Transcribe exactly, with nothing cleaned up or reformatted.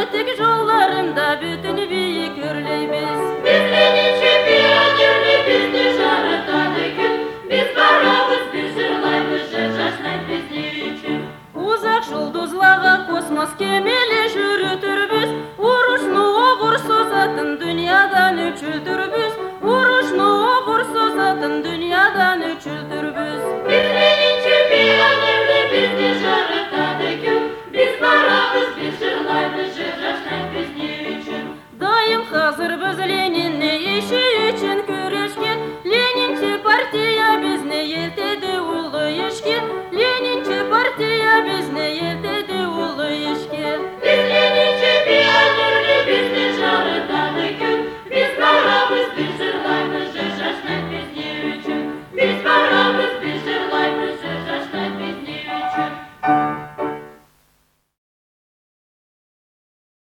öteki jollarında bütün büyük örleybiz. Biz Lenin çempionları, biz de жаратады күн. Biz барабыз, biz жырлаймыз, жыр жашнайды biz не үшін. Uzak жұлдызларға космос кемеле жүрүтүрбүз. Урушну обур созатын дүйнөдөн өчүлтүрбүз. Урушну обур созатын дүйнөдөн өчүлтүрбүз. Biz Lenin çempionları, biz de жаратады күн. Biz барабыз, biz жырлаймыз, жыр жашнайды biz не үшін. Дайым hazırбыз Ленинне иши үчүн күрөшкө. Ленинчи партия бизне элтеди улуу ишке. Ленинчи партия бизне элтеди улуу ишке. Biz Lenin çempionları, biz de жаратады күн. Biz барабыз, biz жырлаймыз, жыр жашнайды biz не үшін. Biz